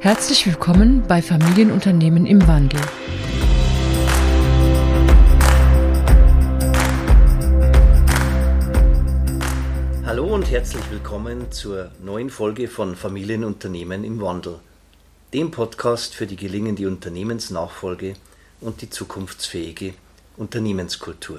Herzlich willkommen bei Familienunternehmen im Wandel. Hallo und herzlich willkommen zur neuen Folge von Familienunternehmen im Wandel, dem Podcast für die gelingende Unternehmensnachfolge und die zukunftsfähige Unternehmenskultur.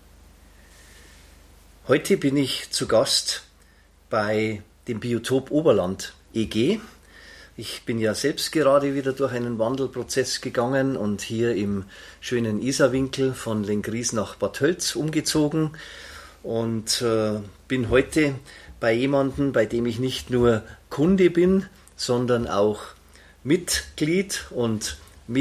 Heute bin ich zu Gast bei dem Biotop Oberland e.G. Ich bin ja selbst gerade wieder durch einen Wandelprozess gegangen und hier im schönen Isarwinkel von Lenggries nach Bad Tölz umgezogen und bin heute bei jemandem, bei dem ich nicht nur Kunde bin, sondern auch Mitglied und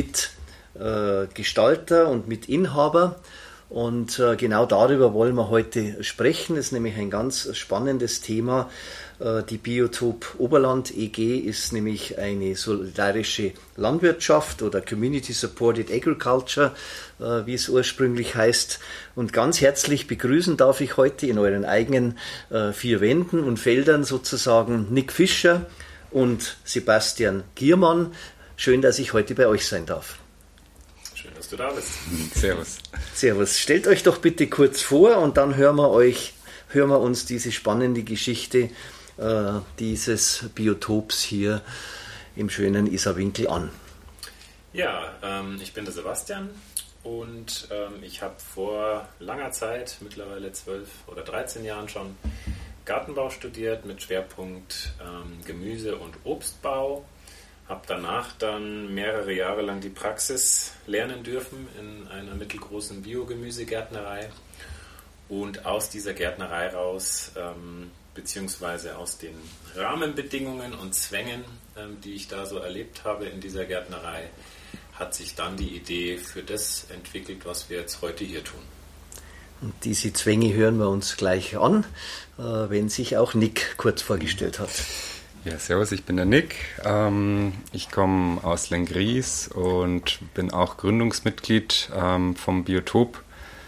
Mitgestalter und Mitinhaber. Und genau darüber wollen wir heute sprechen. Das ist nämlich ein ganz spannendes Thema. Die Biotop Oberland e.G. ist nämlich eine solidarische Landwirtschaft oder Community Supported Agriculture, wie es ursprünglich heißt. Und ganz herzlich begrüßen darf ich heute in euren eigenen vier Wänden und Feldern sozusagen Nick Fischer und Sebastian Giermann. Schön, dass ich heute bei euch sein darf. Schön, dass du da bist. Servus. Servus. Stellt euch doch bitte kurz vor und dann hören wir uns diese spannende Geschichte dieses Biotops hier im schönen Isarwinkel an. Ja, ich bin der Sebastian und ich habe vor langer Zeit, mittlerweile 12 oder 13 Jahren schon, Gartenbau studiert mit Schwerpunkt Gemüse- und Obstbau. Habe danach dann mehrere Jahre lang die Praxis lernen dürfen in einer mittelgroßen Biogemüsegärtnerei. Und aus dieser Gärtnerei raus, beziehungsweise aus den Rahmenbedingungen und Zwängen, die ich da so erlebt habe in dieser Gärtnerei, hat sich dann die Idee für das entwickelt, was wir jetzt heute hier tun. Und diese Zwänge hören wir uns gleich an, wenn sich auch Nick kurz vorgestellt hat. Ja, servus, ich bin der Nick. Ich komme aus Lenggries und bin auch Gründungsmitglied vom Biotop.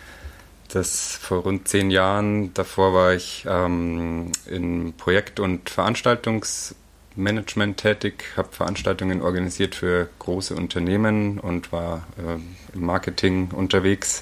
Das vor rund 10 Jahren. Davor war ich in Projekt- und Veranstaltungsmanagement tätig, habe Veranstaltungen organisiert für große Unternehmen und war im Marketing unterwegs.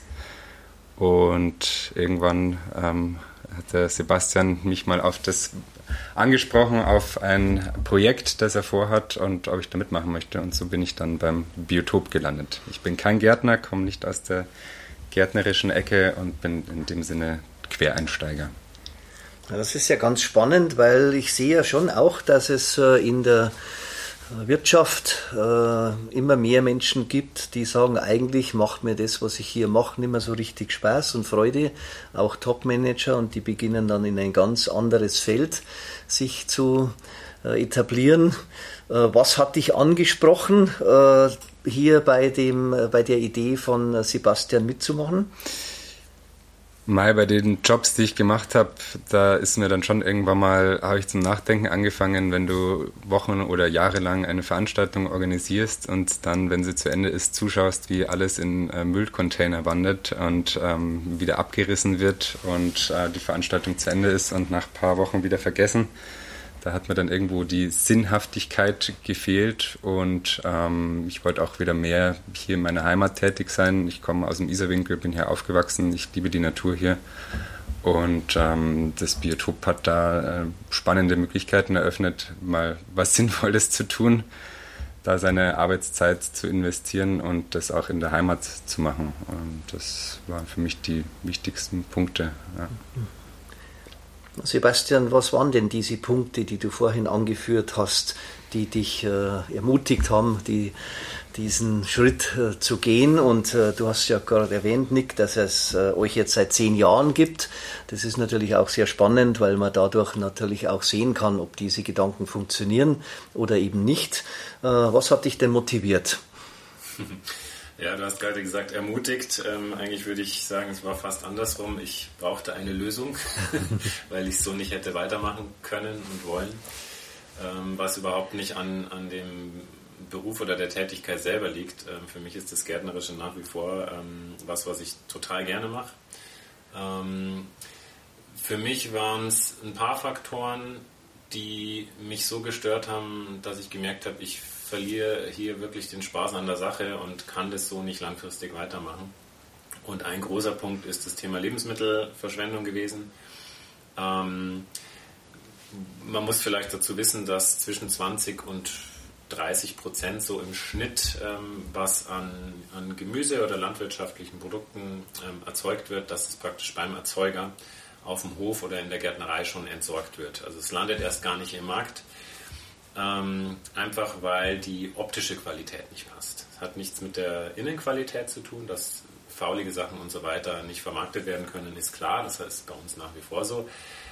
Und irgendwann hat der Sebastian mich mal angesprochen auf ein Projekt, das er vorhat und ob ich da mitmachen möchte. Und so bin ich dann beim Biotop gelandet. Ich bin kein Gärtner, komme nicht aus der gärtnerischen Ecke und bin in dem Sinne Quereinsteiger. Ja, das ist ja ganz spannend, weil ich sehe ja schon auch, dass es in der Wirtschaft immer mehr Menschen gibt, die sagen, eigentlich macht mir das, was ich hier mache, nicht mehr so richtig Spaß und Freude. Auch Top-Manager, und die beginnen dann in ein ganz anderes Feld sich zu etablieren. Was hat dich angesprochen, hier bei der Idee von Sebastian mitzumachen? Bei den Jobs, die ich gemacht habe, da ist mir dann schon irgendwann mal, habe ich zum Nachdenken angefangen, wenn du Wochen oder Jahre lang eine Veranstaltung organisierst und dann, wenn sie zu Ende ist, zuschaust, wie alles in Müllcontainer wandert und wieder abgerissen wird und die Veranstaltung zu Ende ist und nach ein paar Wochen wieder vergessen. Da hat mir dann irgendwo die Sinnhaftigkeit gefehlt und ich wollte auch wieder mehr hier in meiner Heimat tätig sein. Ich komme aus dem Isarwinkel, bin hier aufgewachsen, ich liebe die Natur hier und das Biotop hat da spannende Möglichkeiten eröffnet, mal was Sinnvolles zu tun, da seine Arbeitszeit zu investieren und das auch in der Heimat zu machen. Und das waren für mich die wichtigsten Punkte. Ja. Sebastian, was waren denn diese Punkte, die du vorhin angeführt hast, die dich ermutigt haben, diesen Schritt zu gehen? Und du hast ja gerade erwähnt, Nick, dass es euch jetzt seit 10 Jahren gibt. Das ist natürlich auch sehr spannend, weil man dadurch natürlich auch sehen kann, ob diese Gedanken funktionieren oder eben nicht. Was hat dich denn motiviert? Ja, du hast gerade gesagt, ermutigt. Eigentlich würde ich sagen, es war fast andersrum. Ich brauchte eine Lösung, weil ich so nicht hätte weitermachen können und wollen. Was überhaupt nicht an dem Beruf oder der Tätigkeit selber liegt. Für mich ist das Gärtnerische nach wie vor was ich total gerne mache. Für mich waren es ein paar Faktoren, die mich so gestört haben, dass ich gemerkt habe, ich verliere hier wirklich den Spaß an der Sache und kann das so nicht langfristig weitermachen. Und ein großer Punkt ist das Thema Lebensmittelverschwendung gewesen. Man muss vielleicht dazu wissen, dass zwischen 20 und 30% so im Schnitt, was an Gemüse oder landwirtschaftlichen Produkten erzeugt wird, dass es praktisch beim Erzeuger auf dem Hof oder in der Gärtnerei schon entsorgt wird. Also es landet erst gar nicht im Markt, einfach weil die optische Qualität nicht passt. Es hat nichts mit der Innenqualität zu tun, dass faulige Sachen und so weiter nicht vermarktet werden können, ist klar, das heißt bei uns nach wie vor so.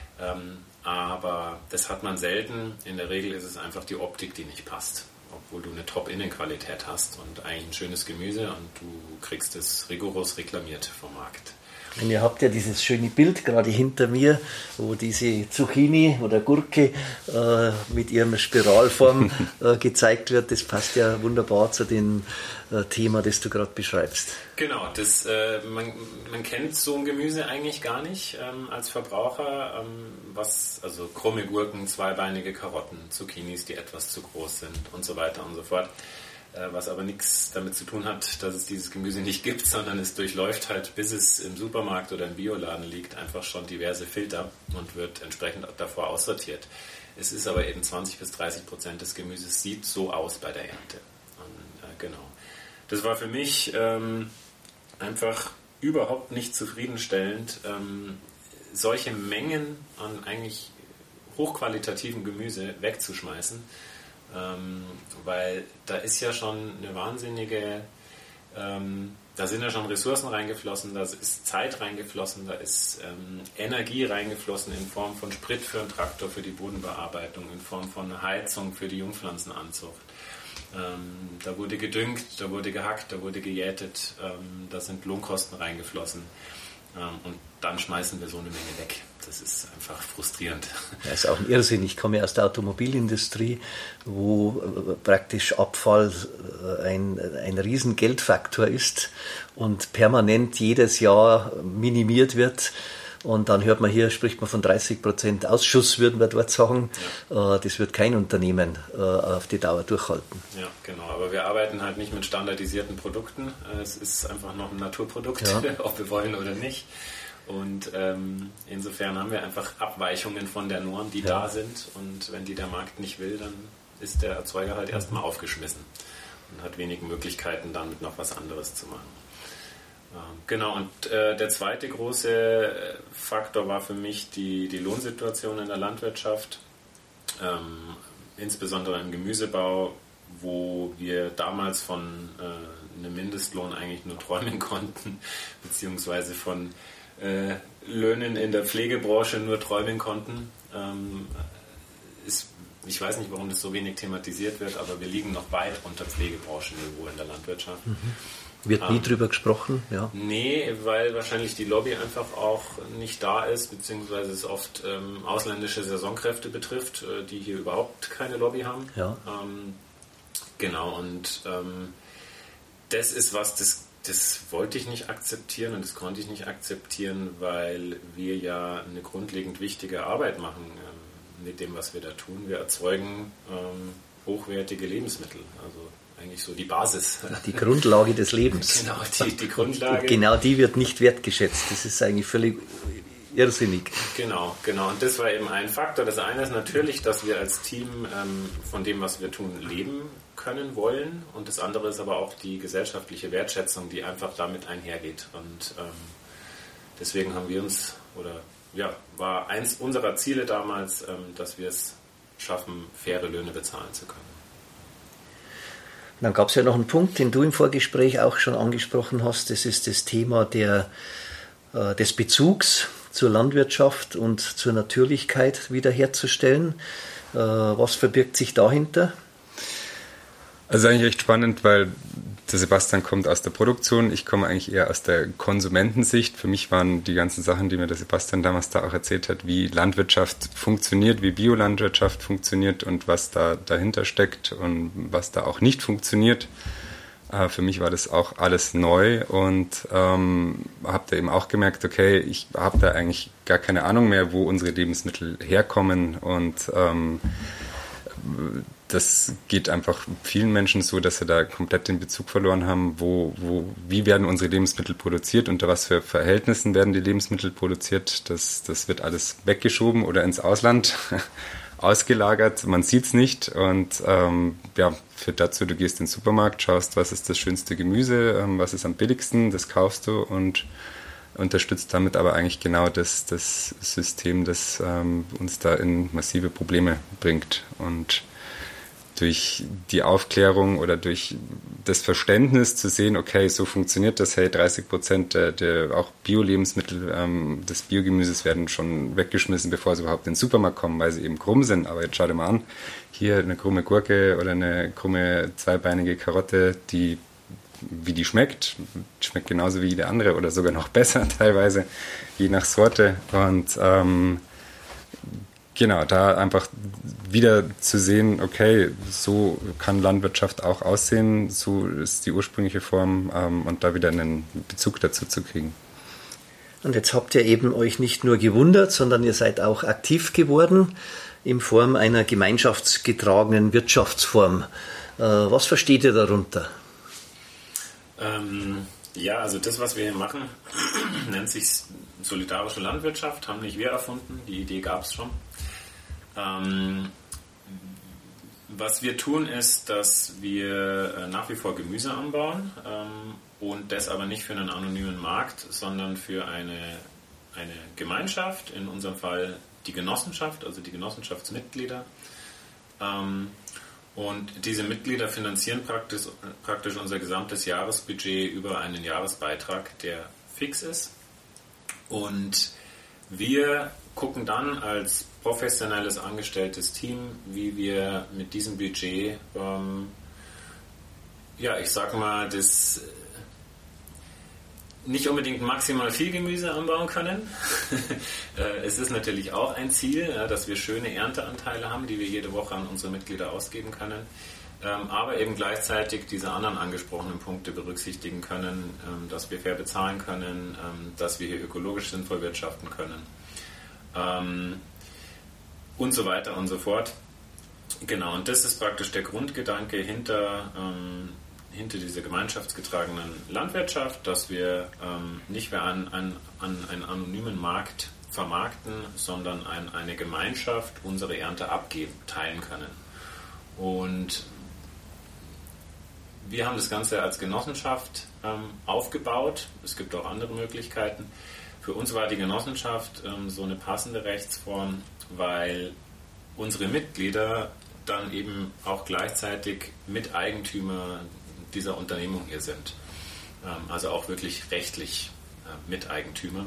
Aber das hat man selten. In der Regel ist es einfach die Optik, die nicht passt. Obwohl du eine Top-Innenqualität hast und eigentlich ein schönes Gemüse und du kriegst es rigoros reklamiert vom Markt. Und ihr habt ja dieses schöne Bild gerade hinter mir, wo diese Zucchini oder Gurke mit ihrem Spiralform gezeigt wird. Das passt ja wunderbar zu dem Thema, das du gerade beschreibst. Genau, man kennt so ein Gemüse eigentlich gar nicht als Verbraucher. Also krumme Gurken, zweibeinige Karotten, Zucchinis, die etwas zu groß sind und so weiter und so fort. Was aber nichts damit zu tun hat, dass es dieses Gemüse nicht gibt, sondern es durchläuft halt, bis es im Supermarkt oder im Bioladen liegt, einfach schon diverse Filter und wird entsprechend davor aussortiert. Es ist aber eben 20-30% des Gemüses sieht so aus bei der Ernte. Und, genau. Das war für mich einfach überhaupt nicht zufriedenstellend, solche Mengen an eigentlich hochqualitativen Gemüse wegzuschmeißen. Weil da ist ja schon eine wahnsinnige, da sind ja schon Ressourcen reingeflossen, da ist Zeit reingeflossen, da ist Energie reingeflossen in Form von Sprit für einen Traktor, für die Bodenbearbeitung, in Form von Heizung für die Jungpflanzenanzucht. Da wurde gedüngt, da wurde gehackt, da wurde gejätet, da sind Lohnkosten reingeflossen. Und dann schmeißen wir so eine Menge weg. Das ist einfach frustrierend. Ja, ist auch ein Irrsinn. Ich komme aus der Automobilindustrie, wo praktisch Abfall ein riesen Geldfaktor ist und permanent jedes Jahr minimiert wird. Und dann hört man hier, spricht man von 30% Ausschuss, würden wir dort sagen. Ja. Das wird kein Unternehmen auf die Dauer durchhalten. Ja, genau. Aber wir arbeiten halt nicht mit standardisierten Produkten. Es ist einfach noch ein Naturprodukt, ja. Ob wir wollen oder nicht. Und insofern haben wir einfach Abweichungen von der Norm, die da sind. Und wenn die der Markt nicht will, dann ist der Erzeuger halt erstmal aufgeschmissen und hat wenig Möglichkeiten, damit noch was anderes zu machen. Genau, und der zweite große Faktor war für mich die Lohnsituation in der Landwirtschaft, insbesondere im Gemüsebau, wo wir damals von einem Mindestlohn eigentlich nur träumen konnten, beziehungsweise von Löhnen in der Pflegebranche nur träumen konnten. Ich weiß nicht, warum das so wenig thematisiert wird, aber wir liegen noch weit unter Pflegebranchenniveau in der Landwirtschaft. Mhm. Wird nie drüber gesprochen? Ja. Nee, weil wahrscheinlich die Lobby einfach auch nicht da ist, beziehungsweise es oft ausländische Saisonkräfte betrifft, die hier überhaupt keine Lobby haben. Ja. Genau, und das ist was, das wollte ich nicht akzeptieren und das konnte ich nicht akzeptieren, weil wir ja eine grundlegend wichtige Arbeit machen mit dem, was wir da tun. Wir erzeugen hochwertige Lebensmittel, also eigentlich so die Basis. Die Grundlage des Lebens. Genau, die Grundlage. Und genau die wird nicht wertgeschätzt. Das ist eigentlich völlig irrsinnig. Genau. Und das war eben ein Faktor. Das eine ist natürlich, dass wir als Team von dem, was wir tun, leben können wollen. Und das andere ist aber auch die gesellschaftliche Wertschätzung, die einfach damit einhergeht. Und deswegen haben wir uns, war eins unserer Ziele damals, dass wir es schaffen, faire Löhne bezahlen zu können. Dann gab es ja noch einen Punkt, den du im Vorgespräch auch schon angesprochen hast. Das ist das Thema des Bezugs zur Landwirtschaft und zur Natürlichkeit wiederherzustellen. Was verbirgt sich dahinter? Also eigentlich echt spannend, weil der Sebastian kommt aus der Produktion, ich komme eigentlich eher aus der Konsumentensicht. Für mich waren die ganzen Sachen, die mir der Sebastian damals da auch erzählt hat, wie Landwirtschaft funktioniert, wie Biolandwirtschaft funktioniert und was da dahinter steckt und was da auch nicht funktioniert. Für mich war das auch alles neu und habe da eben auch gemerkt, okay, ich habe da eigentlich gar keine Ahnung mehr, wo unsere Lebensmittel herkommen und das geht einfach vielen Menschen so, dass sie da komplett den Bezug verloren haben, wie werden unsere Lebensmittel produziert, unter was für Verhältnissen werden die Lebensmittel produziert. Das wird alles weggeschoben oder ins Ausland ausgelagert. Man sieht es nicht und führt dazu, du gehst in den Supermarkt, schaust, was ist das schönste Gemüse, was ist am billigsten, das kaufst du und unterstützt damit aber eigentlich genau das System, das uns da in massive Probleme bringt. Und durch die Aufklärung oder durch das Verständnis zu sehen, okay, so funktioniert das, hey, 30% der auch Bio-Lebensmittel des Biogemüses werden schon weggeschmissen, bevor sie überhaupt in den Supermarkt kommen, weil sie eben krumm sind. Aber jetzt schau dir mal an, hier eine krumme Gurke oder eine krumme zweibeinige Karotte, wie die schmeckt genauso wie jede andere oder sogar noch besser teilweise, je nach Sorte. Und genau, da einfach wieder zu sehen, okay, so kann Landwirtschaft auch aussehen, so ist die ursprüngliche Form und da wieder einen Bezug dazu zu kriegen. Und jetzt habt ihr eben euch nicht nur gewundert, sondern ihr seid auch aktiv geworden in Form einer gemeinschaftsgetragenen Wirtschaftsform. Was versteht ihr darunter? Also das, was wir hier machen, nennt sich solidarische Landwirtschaft, haben nicht wir erfunden, die Idee gab es schon. Was wir tun, ist, dass wir nach wie vor Gemüse anbauen und das aber nicht für einen anonymen Markt, sondern für eine Gemeinschaft, in unserem Fall die Genossenschaft, also die Genossenschaftsmitglieder. Und diese Mitglieder finanzieren praktisch unser gesamtes Jahresbudget über einen Jahresbeitrag, der fix ist. Und wir gucken dann als professionelles, angestelltes Team, wie wir mit diesem Budget, das nicht unbedingt maximal viel Gemüse anbauen können. Es ist natürlich auch ein Ziel, dass wir schöne Ernteanteile haben, die wir jede Woche an unsere Mitglieder ausgeben können, aber eben gleichzeitig diese anderen angesprochenen Punkte berücksichtigen können, dass wir fair bezahlen können, dass wir hier ökologisch sinnvoll wirtschaften können. Und so weiter und so fort. Genau, und das ist praktisch der Grundgedanke hinter dieser gemeinschaftsgetragenen Landwirtschaft, dass wir nicht mehr an einen anonymen Markt vermarkten, sondern eine Gemeinschaft unsere Ernte abgeben, teilen können. Und wir haben das Ganze als Genossenschaft aufgebaut. Es gibt auch andere Möglichkeiten. Für uns war die Genossenschaft so eine passende Rechtsform, weil unsere Mitglieder dann eben auch gleichzeitig Miteigentümer dieser Unternehmung hier sind. Also auch wirklich rechtlich Miteigentümer.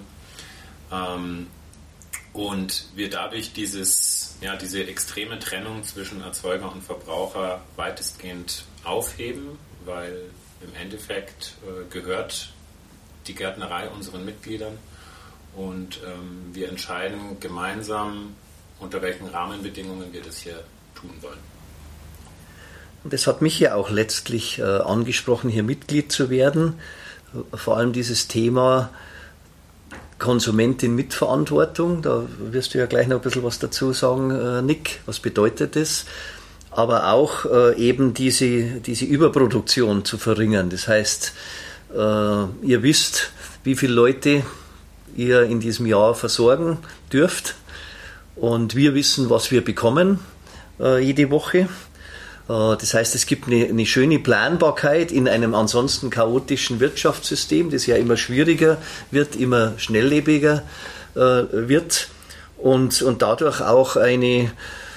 Und wir dadurch diese extreme Trennung zwischen Erzeuger und Verbraucher weitestgehend aufheben, weil im Endeffekt gehört die Gärtnerei unseren Mitgliedern und wir entscheiden gemeinsam, unter welchen Rahmenbedingungen wir das hier tun wollen. Und das hat mich ja auch letztlich angesprochen, hier Mitglied zu werden. Vor allem dieses Thema Konsumentin mit Verantwortung. Da wirst du ja gleich noch ein bisschen was dazu sagen, Nick. Was bedeutet das? Aber auch eben diese Überproduktion zu verringern. Das heißt, ihr wisst, wie viele Leute ihr in diesem Jahr versorgen dürft. Und wir wissen, was wir bekommen jede Woche. Das heißt, es gibt eine schöne Planbarkeit in einem ansonsten chaotischen Wirtschaftssystem, das ja immer schwieriger wird, immer schnelllebiger wird und dadurch auch eine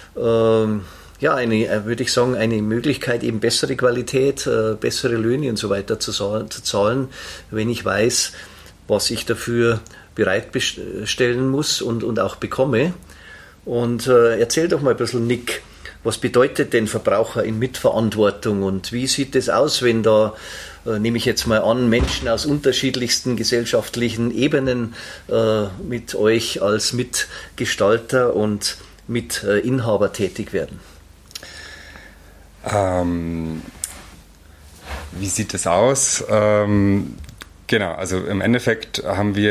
Möglichkeit, eben bessere Qualität, bessere Löhne und so weiter zu zahlen, wenn ich weiß, was ich dafür bereitstellen muss und auch bekomme. Und erzähl doch mal ein bisschen, Nick, was bedeutet denn Verbraucher in Mitverantwortung und wie sieht es aus, wenn da, nehme ich jetzt mal an, Menschen aus unterschiedlichsten gesellschaftlichen Ebenen mit euch als Mitgestalter und Mitinhaber tätig werden? Wie sieht es aus? Genau, also im Endeffekt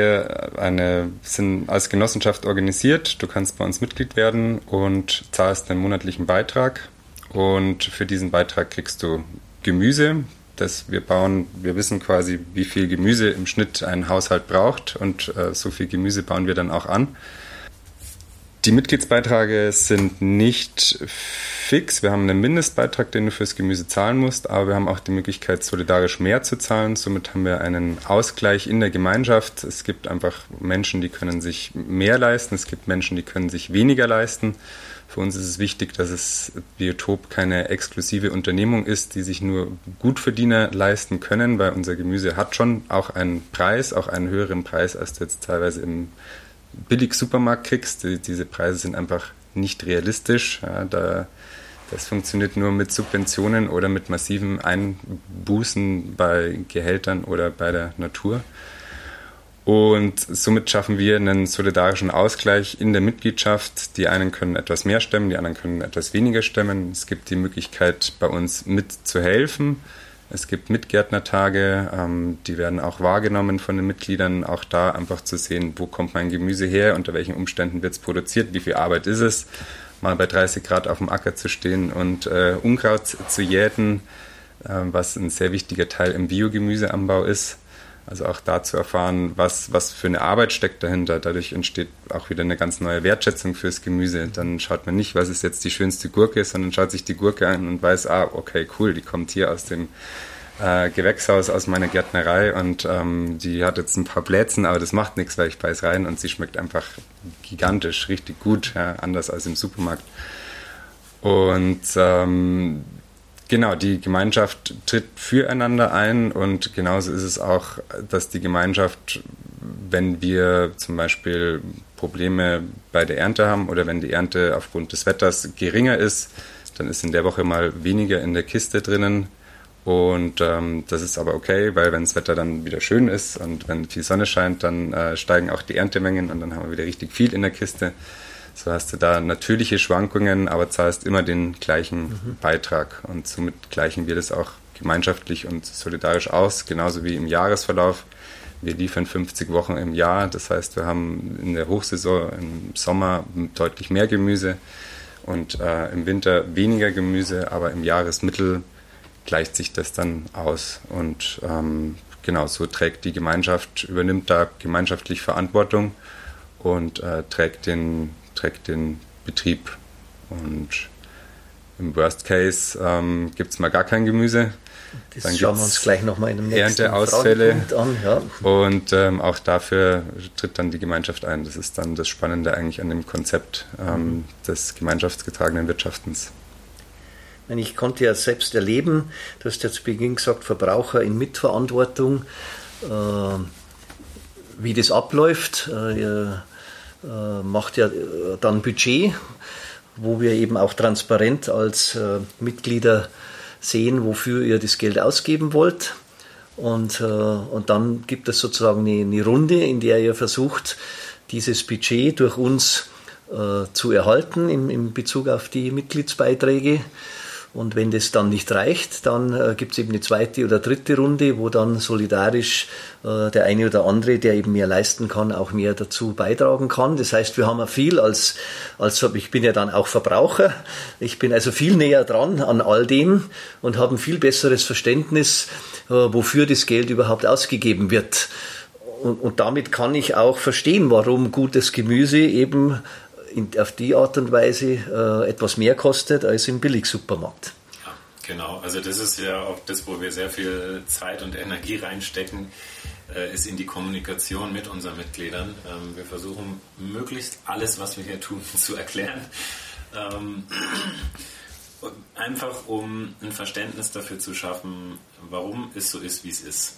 sind als Genossenschaft organisiert. Du kannst bei uns Mitglied werden und zahlst einen monatlichen Beitrag und für diesen Beitrag kriegst du Gemüse. Wir wissen quasi, wie viel Gemüse im Schnitt ein Haushalt braucht und so viel Gemüse bauen wir dann auch an. Die Mitgliedsbeiträge sind nicht fix. Wir haben einen Mindestbeitrag, den du fürs Gemüse zahlen musst, aber wir haben auch die Möglichkeit, solidarisch mehr zu zahlen. Somit haben wir einen Ausgleich in der Gemeinschaft. Es gibt einfach Menschen, die können sich mehr leisten. Es gibt Menschen, die können sich weniger leisten. Für uns ist es wichtig, dass es Biotop keine exklusive Unternehmung ist, die sich nur Gutverdiener leisten können, weil unser Gemüse hat schon auch einen Preis, auch einen höheren Preis, als du jetzt teilweise im Billig-Supermarkt kriegst. Diese Preise sind einfach nicht realistisch. Ja, das funktioniert nur mit Subventionen oder mit massiven Einbußen bei Gehältern oder bei der Natur. Und somit schaffen wir einen solidarischen Ausgleich in der Mitgliedschaft. Die einen können etwas mehr stemmen, die anderen können etwas weniger stemmen. Es gibt die Möglichkeit, bei uns mitzuhelfen. Es gibt Mitgärtnertage, die werden auch wahrgenommen von den Mitgliedern. Auch da einfach zu sehen, wo kommt mein Gemüse her, unter welchen Umständen wird es produziert, wie viel Arbeit ist es. Mal bei 30 Grad auf dem Acker zu stehen und Unkraut zu jäten, was ein sehr wichtiger Teil im Biogemüseanbau ist. Also auch da zu erfahren, was für eine Arbeit steckt dahinter. Dadurch entsteht auch wieder eine ganz neue Wertschätzung fürs Gemüse. Dann schaut man nicht, was ist jetzt die schönste Gurke, sondern schaut sich die Gurke an und weiß, okay, cool, die kommt hier aus dem Gewächshaus, aus meiner Gärtnerei und die hat jetzt ein paar Blätzen, aber das macht nichts, weil ich beiß rein und sie schmeckt einfach gigantisch, richtig gut, ja, anders als im Supermarkt. Und genau, die Gemeinschaft tritt füreinander ein und genauso ist es auch, dass die Gemeinschaft, wenn wir zum Beispiel Probleme bei der Ernte haben oder wenn die Ernte aufgrund des Wetters geringer ist, dann ist in der Woche mal weniger in der Kiste drinnen und das ist aber okay, weil wenn das Wetter dann wieder schön ist und wenn viel Sonne scheint, dann steigen auch die Erntemengen und dann haben wir wieder richtig viel in der Kiste. So hast du da natürliche Schwankungen, aber zahlst immer den gleichen Beitrag und somit gleichen wir das auch gemeinschaftlich und solidarisch aus, genauso wie im Jahresverlauf. Wir liefern 50 Wochen im Jahr, das heißt, wir haben in der Hochsaison im Sommer deutlich mehr Gemüse und im Winter weniger Gemüse, aber im Jahresmittel gleicht sich das dann aus und genau, so trägt die Gemeinschaft, übernimmt da gemeinschaftlich Verantwortung und trägt den Betrieb. Und im Worst Case gibt es mal gar kein Gemüse. Das dann schauen wir uns gleich nochmal in dem nächsten Ernteausfälle an. Ja. Und auch dafür tritt dann die Gemeinschaft ein. Das ist dann das Spannende eigentlich an dem Konzept des gemeinschaftsgetragenen Wirtschaftens. Ich konnte ja selbst erleben, du hast ja zu Beginn gesagt, Verbraucher in Mitverantwortung, wie das abläuft. Macht ja dann Budget, wo wir eben auch transparent als Mitglieder sehen, wofür ihr das Geld ausgeben wollt. Und dann gibt es sozusagen eine Runde, in der ihr versucht, dieses Budget durch uns zu erhalten in Bezug auf die Mitgliedsbeiträge. Und wenn das dann nicht reicht, dann gibt es eben eine zweite oder dritte Runde, wo dann solidarisch der eine oder andere, der eben mehr leisten kann, auch mehr dazu beitragen kann. Das heißt, wir haben viel ich bin ja dann auch Verbraucher, ich bin also viel näher dran an all dem und habe ein viel besseres Verständnis, wofür das Geld überhaupt ausgegeben wird. Und damit kann ich auch verstehen, warum gutes Gemüse eben auf die Art und Weise etwas mehr kostet als im Billigsupermarkt. Ja, genau. Also das ist ja auch das, wo wir sehr viel Zeit und Energie reinstecken, ist in die Kommunikation mit unseren Mitgliedern. Wir versuchen möglichst alles, was wir hier tun, zu erklären. Einfach um ein Verständnis dafür zu schaffen, warum es so ist, wie es ist.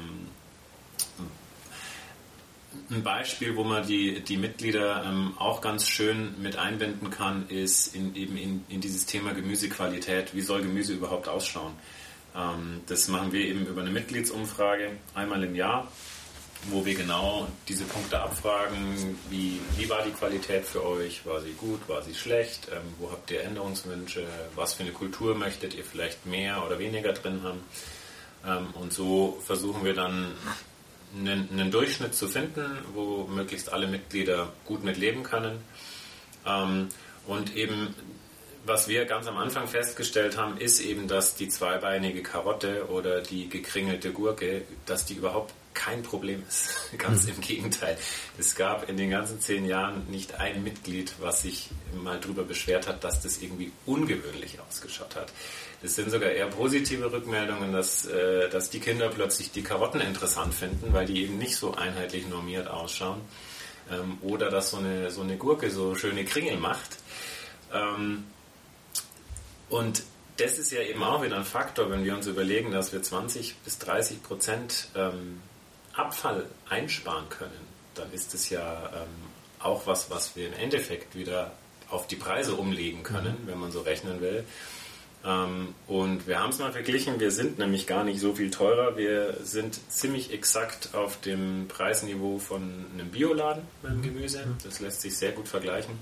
Ein Beispiel, wo man die Mitglieder auch ganz schön mit einbinden kann, ist in dieses Thema Gemüsequalität. Wie soll Gemüse überhaupt ausschauen? Das machen wir eben über eine Mitgliedsumfrage einmal im Jahr, wo wir genau diese Punkte abfragen. Wie war die Qualität für euch? War sie gut? War sie schlecht? Wo habt ihr Änderungswünsche? Was für eine Kultur möchtet ihr vielleicht mehr oder weniger drin haben? Und so versuchen wir dann einen Durchschnitt zu finden, wo möglichst alle Mitglieder gut mit leben können. Und eben, was wir ganz am Anfang festgestellt haben, ist eben, dass die zweibeinige Karotte oder die gekringelte Gurke, dass die überhaupt kein Problem ist. Ganz im Gegenteil. Es gab in den ganzen 10 Jahren nicht ein Mitglied, was sich mal darüber beschwert hat, dass das irgendwie ungewöhnlich ausgeschaut hat. Es sind sogar eher positive Rückmeldungen, dass die Kinder plötzlich die Karotten interessant finden, weil die eben nicht so einheitlich normiert ausschauen. Oder dass so eine Gurke so schöne Kringel macht. Und das ist ja eben auch wieder ein Faktor, wenn wir uns überlegen, dass wir 20-30% Abfall einsparen können, dann ist es ja auch was wir im Endeffekt wieder auf die Preise umlegen können, wenn man so rechnen will. Und wir haben es mal verglichen, wir sind nämlich gar nicht so viel teurer, wir sind ziemlich exakt auf dem Preisniveau von einem Bioladen beim Gemüse, das lässt sich sehr gut vergleichen.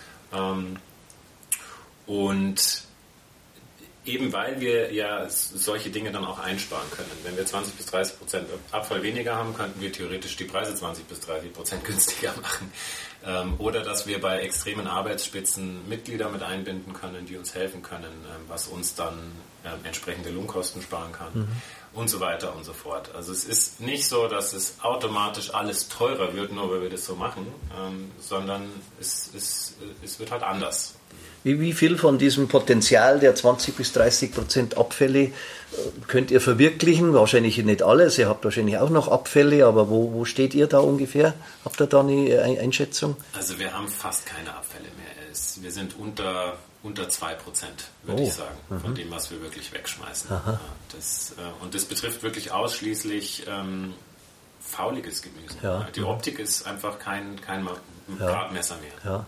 Und eben weil wir ja solche Dinge dann auch einsparen können. Wenn wir 20-30% Abfall weniger haben, könnten wir theoretisch die Preise 20-30% günstiger machen. Oder dass wir bei extremen Arbeitsspitzen Mitglieder mit einbinden können, die uns helfen können, was uns dann entsprechende Lohnkosten sparen kann und so weiter und so fort. Also es ist nicht so, dass es automatisch alles teurer wird, nur weil wir das so machen, sondern es wird halt anders. Wie viel von diesem Potenzial der 20-30% Abfälle könnt ihr verwirklichen? Wahrscheinlich nicht alles, ihr habt wahrscheinlich auch noch Abfälle, aber wo steht ihr da ungefähr? Habt ihr da eine Einschätzung? Also wir haben fast keine Abfälle mehr. Wir sind unter 2%, würde ich sagen, von dem, was wir wirklich wegschmeißen. Und das betrifft wirklich ausschließlich fauliges Gemüse. Ja. Die Optik ist einfach kein Gradmesser mehr.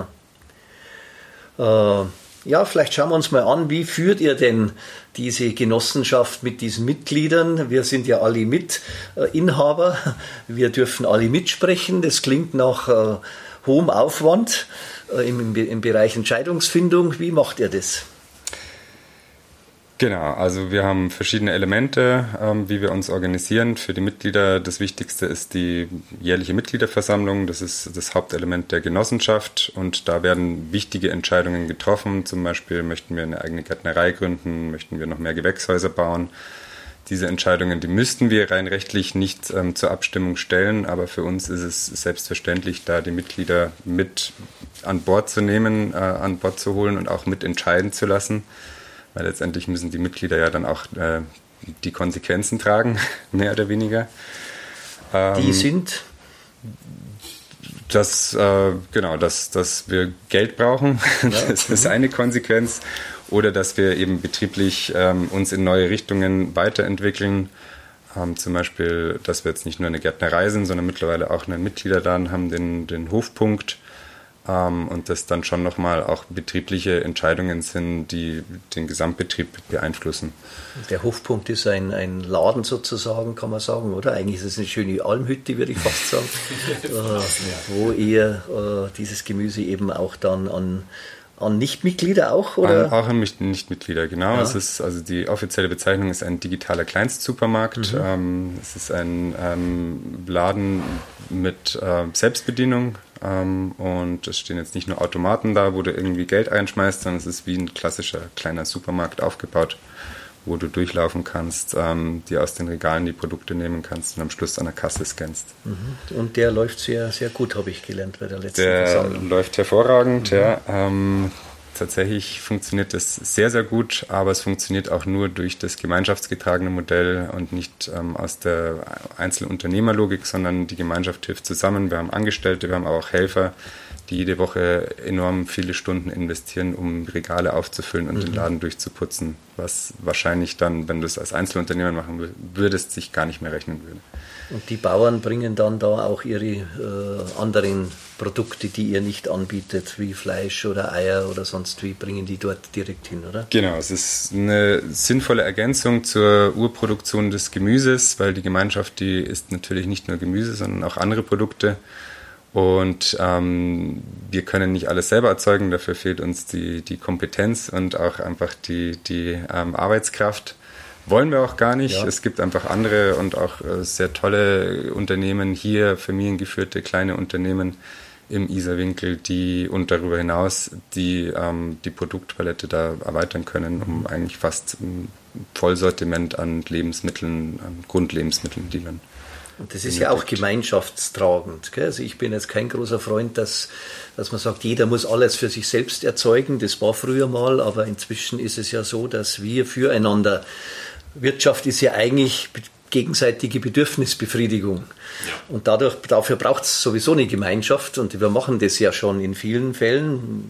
Ja, vielleicht schauen wir uns mal an, wie führt ihr denn diese Genossenschaft mit diesen Mitgliedern? Wir sind ja alle Mitinhaber, wir dürfen alle mitsprechen. Das klingt nach hohem Aufwand im Bereich Entscheidungsfindung. Wie macht ihr das? Genau, also wir haben verschiedene Elemente, wie wir uns organisieren. Für die Mitglieder das Wichtigste ist die jährliche Mitgliederversammlung. Das ist das Hauptelement der Genossenschaft und da werden wichtige Entscheidungen getroffen. Zum Beispiel möchten wir eine eigene Gärtnerei gründen, möchten wir noch mehr Gewächshäuser bauen. Diese Entscheidungen, die müssten wir rein rechtlich nicht zur Abstimmung stellen, aber für uns ist es selbstverständlich, da die Mitglieder mit an Bord zu nehmen, an Bord zu holen und auch mit entscheiden zu lassen. Weil letztendlich müssen die Mitglieder ja dann auch die Konsequenzen tragen, mehr oder weniger. Die sind? Dass wir Geld brauchen, das ist eine Konsequenz. Oder dass wir eben betrieblich uns in neue Richtungen weiterentwickeln. Zum Beispiel, dass wir jetzt nicht nur eine Gärtnerei sind, sondern mittlerweile auch einen Mitgliederladen haben, den Hofpunkt. Und das dann schon nochmal auch betriebliche Entscheidungen sind, die den Gesamtbetrieb beeinflussen. Der Hofpunkt ist ein Laden sozusagen, kann man sagen, oder? Eigentlich ist es eine schöne Almhütte, würde ich fast sagen, wo ihr dieses Gemüse eben auch dann an Nichtmitglieder auch, oder? Auch an Nichtmitglieder, genau. Ja. Es ist, also die offizielle Bezeichnung ist ein digitaler Kleinstsupermarkt. Es ist ein Laden mit Selbstbedienung. Und es stehen jetzt nicht nur Automaten da, wo du irgendwie Geld einschmeißt, sondern es ist wie ein klassischer kleiner Supermarkt aufgebaut, wo du durchlaufen kannst, dir aus den Regalen die Produkte nehmen kannst und am Schluss an der Kasse scannst. Und der läuft sehr, sehr gut, habe ich gelernt bei der letzten Versammlung. Der läuft hervorragend, ja. Tatsächlich funktioniert das sehr, sehr gut, aber es funktioniert auch nur durch das gemeinschaftsgetragene Modell und nicht aus der Einzelunternehmerlogik, sondern die Gemeinschaft hilft zusammen. Wir haben Angestellte, wir haben aber auch Helfer, die jede Woche enorm viele Stunden investieren, um Regale aufzufüllen und den Laden durchzuputzen, was wahrscheinlich dann, wenn du es als Einzelunternehmer machen würdest, sich gar nicht mehr rechnen würde. Und die Bauern bringen dann da auch ihre anderen Produkte, die ihr nicht anbietet, wie Fleisch oder Eier oder sonst wie, bringen die dort direkt hin, oder? Genau, es ist eine sinnvolle Ergänzung zur Urproduktion des Gemüses, weil die Gemeinschaft, die isst natürlich nicht nur Gemüse, sondern auch andere Produkte. Und wir können nicht alles selber erzeugen, dafür fehlt uns die Kompetenz und auch einfach die Arbeitskraft. Wollen wir auch gar nicht. Ja. Es gibt einfach andere und auch sehr tolle Unternehmen hier, familiengeführte kleine Unternehmen, im Isarwinkel, die und darüber hinaus die Produktpalette da erweitern können, um eigentlich fast ein Vollsortiment an Lebensmitteln, an Grundlebensmitteln, die man. Und das ist ja auch gemeinschaftstragend. Gell? Also ich bin jetzt kein großer Freund, dass man sagt, jeder muss alles für sich selbst erzeugen. Das war früher mal, aber inzwischen ist es ja so, dass wir füreinander, Wirtschaft ist ja eigentlich gegenseitige Bedürfnisbefriedigung. Ja. Und dafür braucht es sowieso eine Gemeinschaft und wir machen das ja schon in vielen Fällen.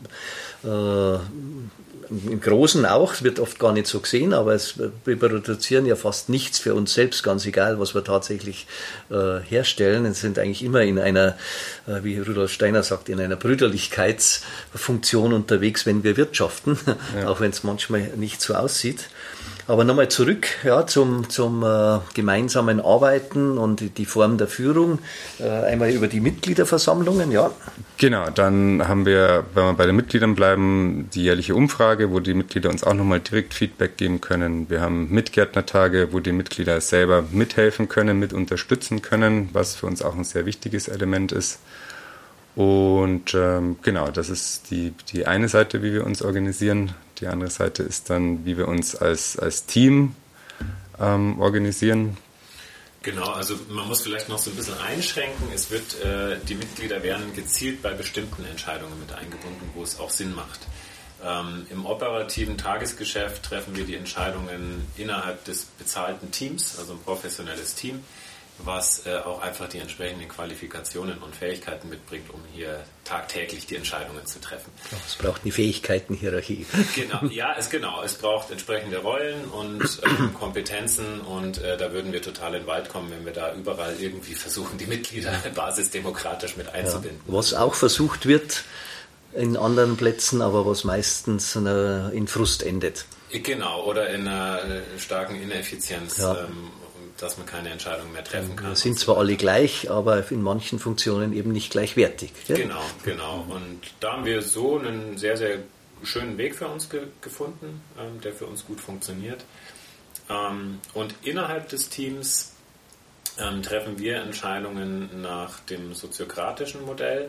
Im Großen auch, es wird oft gar nicht so gesehen, aber wir produzieren ja fast nichts für uns selbst, ganz egal, was wir tatsächlich herstellen. Es sind eigentlich immer in einer, wie Rudolf Steiner sagt, in einer Brüderlichkeitsfunktion unterwegs, wenn wir wirtschaften, ja. Auch wenn es manchmal nicht so aussieht. Aber nochmal zurück zum gemeinsamen Arbeiten und die Form der Führung. Einmal über die Mitgliederversammlungen, ja. Genau, dann haben wir, wenn wir bei den Mitgliedern bleiben, die jährliche Umfrage, wo die Mitglieder uns auch nochmal direkt Feedback geben können. Wir haben Mitgärtnertage, wo die Mitglieder selber mithelfen können, mit unterstützen können, was für uns auch ein sehr wichtiges Element ist. Und genau, das ist die eine Seite, wie wir uns organisieren. Die andere Seite ist dann, wie wir uns als Team organisieren. Genau, also man muss vielleicht noch so ein bisschen einschränken. Es wird, die Mitglieder werden gezielt bei bestimmten Entscheidungen mit eingebunden, wo es auch Sinn macht. Im operativen Tagesgeschäft treffen wir die Entscheidungen innerhalb des bezahlten Teams, also ein professionelles Team, was auch einfach die entsprechenden Qualifikationen und Fähigkeiten mitbringt, um hier tagtäglich die Entscheidungen zu treffen. Es braucht eine Fähigkeitenhierarchie. Genau, es braucht entsprechende Rollen und Kompetenzen und da würden wir total in den Wald kommen, wenn wir da überall irgendwie versuchen, die Mitglieder basisdemokratisch mit einzubinden. Ja, was auch versucht wird in anderen Plätzen, aber was meistens in Frust endet. Genau, oder in einer starken Ineffizienz. Ja. Dass man keine Entscheidung mehr treffen kann. Wir sind zwar alle gleich, aber in manchen Funktionen eben nicht gleichwertig. Gell? Genau. Und da haben wir so einen sehr, sehr schönen Weg für uns gefunden, der für uns gut funktioniert. Und innerhalb des Teams treffen wir Entscheidungen nach dem soziokratischen Modell,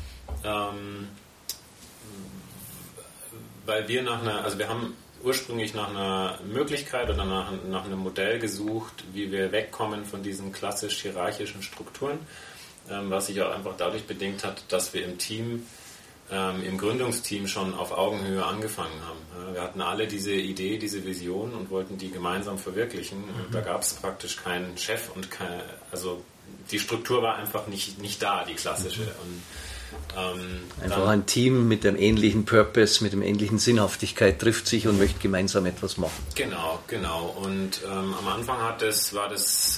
weil wir wir haben ursprünglich nach einer Möglichkeit oder nach einem Modell gesucht, wie wir wegkommen von diesen klassisch hierarchischen Strukturen, was sich auch einfach dadurch bedingt hat, dass wir im Team, im Gründungsteam schon auf Augenhöhe angefangen haben. Wir hatten alle diese Idee, diese Vision und wollten die gemeinsam verwirklichen. Und da gab es praktisch keinen Chef und also die Struktur war einfach nicht da, die klassische. Und einfach ein Team mit dem ähnlichen Purpose, mit dem ähnlichen Sinnhaftigkeit trifft sich und möchte gemeinsam etwas machen. Genau. Und am Anfang war das so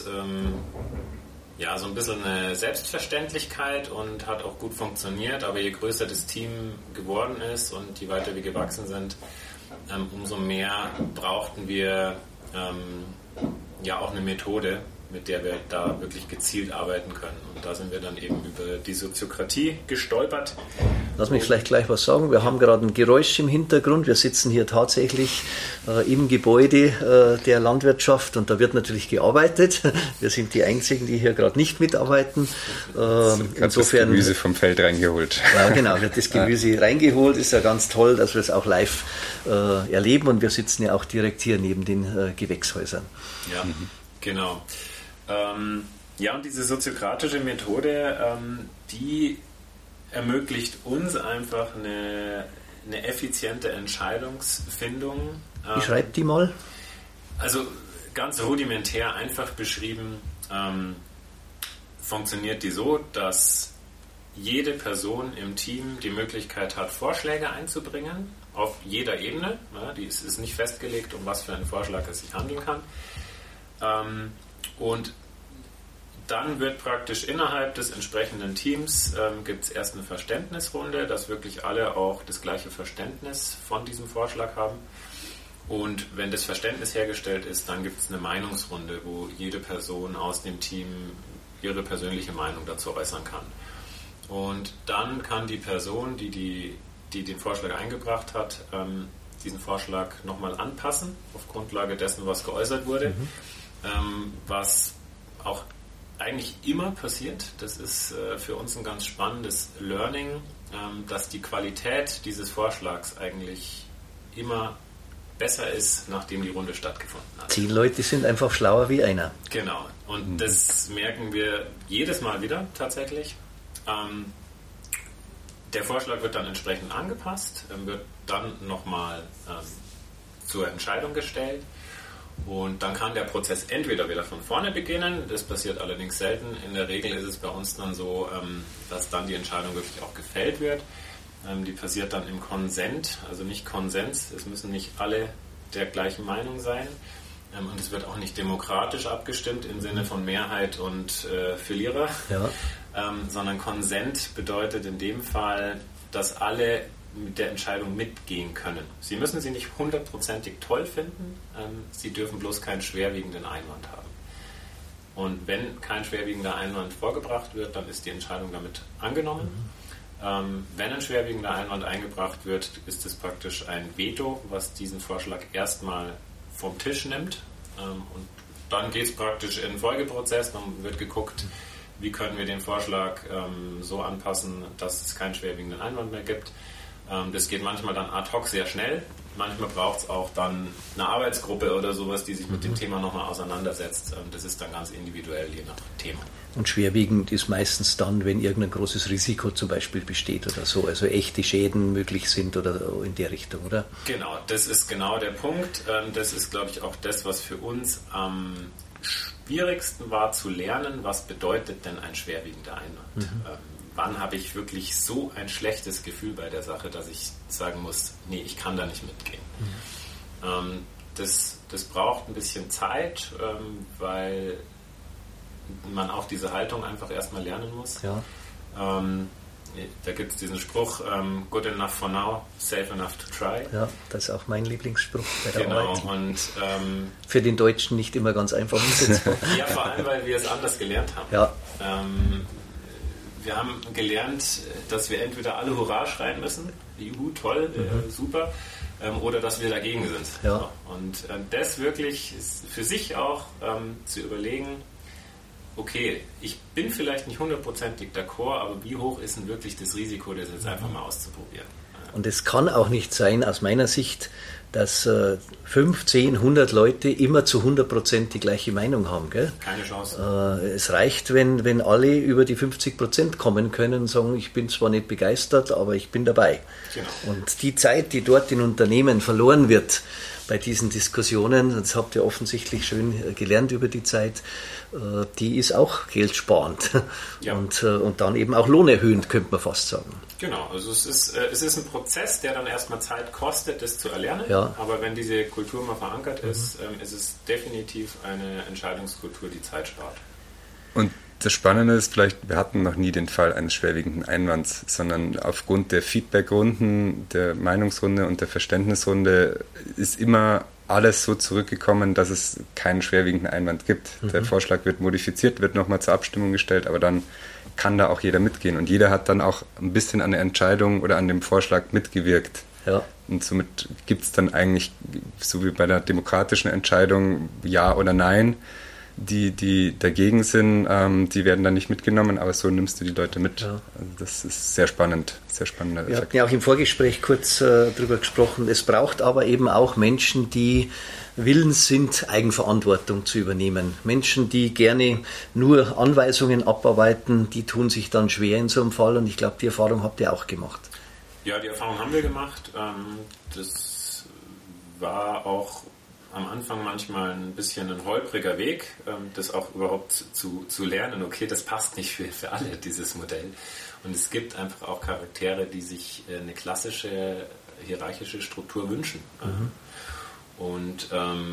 ein bisschen eine Selbstverständlichkeit und hat auch gut funktioniert, aber je größer das Team geworden ist und je weiter wir gewachsen sind, umso mehr brauchten wir auch eine Methode, mit der wir da wirklich gezielt arbeiten können. Und da sind wir dann eben über die Soziokratie gestolpert. Lass mich vielleicht gleich was sagen. Wir haben gerade ein Geräusch im Hintergrund. Wir sitzen hier tatsächlich im Gebäude der Landwirtschaft und da wird natürlich gearbeitet. Wir sind die Einzigen, die hier gerade nicht mitarbeiten. Insofern das Gemüse vom Feld reingeholt. Ja, genau, wird das Gemüse reingeholt. Ist ja ganz toll, dass wir es auch live erleben und wir sitzen ja auch direkt hier neben den Gewächshäusern. Ja, genau. Und diese soziokratische Methode, die ermöglicht uns einfach eine effiziente Entscheidungsfindung. Beschreibt die mal. Also ganz rudimentär einfach beschrieben, funktioniert die so, dass jede Person im Team die Möglichkeit hat, Vorschläge einzubringen, auf jeder Ebene. Die ist nicht festgelegt, um was für einen Vorschlag es sich handeln kann. Und dann wird praktisch innerhalb des entsprechenden Teams gibt es erst eine Verständnisrunde, dass wirklich alle auch das gleiche Verständnis von diesem Vorschlag haben. Und wenn das Verständnis hergestellt ist, dann gibt es eine Meinungsrunde, wo jede Person aus dem Team ihre persönliche Meinung dazu äußern kann. Und dann kann die Person, die den Vorschlag eingebracht hat, diesen Vorschlag nochmal anpassen, auf Grundlage dessen, was geäußert wurde, was auch eigentlich immer passiert. Das ist für uns ein ganz spannendes Learning, dass die Qualität dieses Vorschlags eigentlich immer besser ist, nachdem die Runde stattgefunden hat. 10 Leute sind einfach schlauer wie einer. Genau. Und das merken wir jedes Mal wieder tatsächlich. Der Vorschlag wird dann entsprechend angepasst, wird dann nochmal zur Entscheidung gestellt. Und dann kann der Prozess entweder wieder von vorne beginnen, das passiert allerdings selten. In der Regel ist es bei uns dann so, dass dann die Entscheidung wirklich auch gefällt wird. Die passiert dann im Konsent, also nicht Konsens. Es müssen nicht alle der gleichen Meinung sein. Und es wird auch nicht demokratisch abgestimmt im Sinne von Mehrheit und Verlierer, sondern Konsent bedeutet in dem Fall, dass alle mit der Entscheidung mitgehen können. Sie müssen sie nicht 100%ig toll finden, sie dürfen bloß keinen schwerwiegenden Einwand haben. Und wenn kein schwerwiegender Einwand vorgebracht wird, dann ist die Entscheidung damit angenommen. Wenn ein schwerwiegender Einwand eingebracht wird, ist es praktisch ein Veto, was diesen Vorschlag erstmal vom Tisch nimmt. Und dann geht es praktisch in den Folgeprozess, dann wird geguckt, wie können wir den Vorschlag so anpassen, dass es keinen schwerwiegenden Einwand mehr gibt. Das geht manchmal dann ad hoc sehr schnell. Manchmal braucht es auch dann eine Arbeitsgruppe oder sowas, die sich mit dem Thema nochmal auseinandersetzt. Das ist dann ganz individuell, je nach Thema. Und schwerwiegend ist meistens dann, wenn irgendein großes Risiko zum Beispiel besteht oder so, also echte Schäden möglich sind oder in der Richtung, oder? Genau, das ist genau der Punkt. Das ist, glaube ich, auch das, was für uns am schwierigsten war zu lernen. Was bedeutet denn ein schwerwiegender Einwand? Wann habe ich wirklich so ein schlechtes Gefühl bei der Sache, dass ich sagen muss, nee, ich kann da nicht mitgehen. Das braucht ein bisschen Zeit, weil man auch diese Haltung einfach erstmal lernen muss. Ja. Da gibt es diesen Spruch, good enough for now, safe enough to try. Ja, das ist auch mein Lieblingsspruch bei der Arbeit. Und für den Deutschen nicht immer ganz einfach umsetzbar. Ja, vor allem, weil wir es anders gelernt haben. Ja. Wir haben gelernt, dass wir entweder alle Hurra schreien müssen, juhu, toll, super, oder dass wir dagegen sind. Ja. Und das wirklich für sich auch zu überlegen, okay, ich bin vielleicht nicht 100%ig d'accord, aber wie hoch ist denn wirklich das Risiko, das jetzt einfach mal auszuprobieren? Und es kann auch nicht sein, aus meiner Sicht, dass 5, 10, 100 Leute immer zu 100% die gleiche Meinung haben. Gell? Keine Chance. Es reicht, wenn alle über die 50% kommen können und sagen, ich bin zwar nicht begeistert, aber ich bin dabei. Genau. Und die Zeit, die dort in Unternehmen verloren wird bei diesen Diskussionen, das habt ihr offensichtlich schön gelernt über die Zeit, die ist auch geldsparend und dann eben auch lohnerhöhend, könnte man fast sagen. Genau, also es ist ein Prozess, der dann erstmal Zeit kostet, das zu erlernen, Ja. aber wenn diese Kultur mal verankert ist, ist es definitiv eine Entscheidungskultur, die Zeit spart. Und das Spannende ist vielleicht, wir hatten noch nie den Fall eines schwerwiegenden Einwands, sondern aufgrund der Feedbackrunden, der Meinungsrunde und der Verständnisrunde ist immer alles so zurückgekommen, dass es keinen schwerwiegenden Einwand gibt. Der Vorschlag wird modifiziert, wird nochmal zur Abstimmung gestellt, aber dann kann da auch jeder mitgehen. Und jeder hat dann auch ein bisschen an der Entscheidung oder an dem Vorschlag mitgewirkt. Ja. Und somit gibt es dann eigentlich, so wie bei der demokratischen Entscheidung, Ja oder Nein. Die dagegen sind, die werden dann nicht mitgenommen, aber so nimmst du die Leute mit. Ja. Also das ist sehr spannend, sehr spannender Effekt. Wir hatten ja auch im Vorgespräch kurz darüber gesprochen, es braucht aber eben auch Menschen, die willens sind, Eigenverantwortung zu übernehmen. Menschen, die gerne nur Anweisungen abarbeiten, die tun sich dann schwer in so einem Fall und ich glaube, die Erfahrung habt ihr auch gemacht. Ja, die Erfahrung haben wir gemacht. Das war auch am Anfang manchmal ein bisschen ein holpriger Weg, das auch überhaupt zu lernen. Okay, das passt nicht für alle, dieses Modell. Und es gibt einfach auch Charaktere, die sich eine klassische hierarchische Struktur wünschen. Und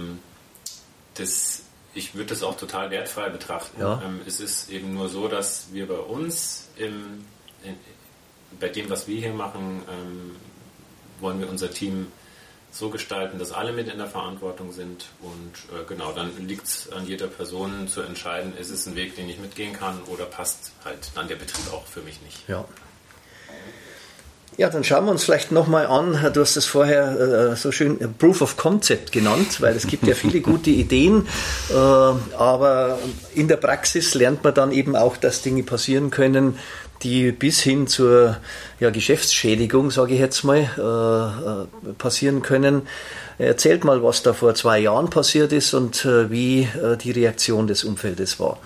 ich würde das auch total wertfrei betrachten. Ja. Es ist eben nur so, dass wir bei uns, bei dem, was wir hier machen, wollen wir unser Team so gestalten, dass alle mit in der Verantwortung sind und genau, dann liegt es an jeder Person zu entscheiden, ist es ein Weg, den ich mitgehen kann oder passt halt dann der Betrieb auch für mich nicht. Ja. Ja, dann schauen wir uns vielleicht nochmal an, du hast es vorher so schön Proof of Concept genannt, weil es gibt ja viele gute Ideen, aber in der Praxis lernt man dann eben auch, dass Dinge passieren können, die bis hin zur Geschäftsschädigung, sage ich jetzt mal, passieren können. Erzählt mal, was da vor 2 Jahren passiert ist und wie die Reaktion des Umfeldes war.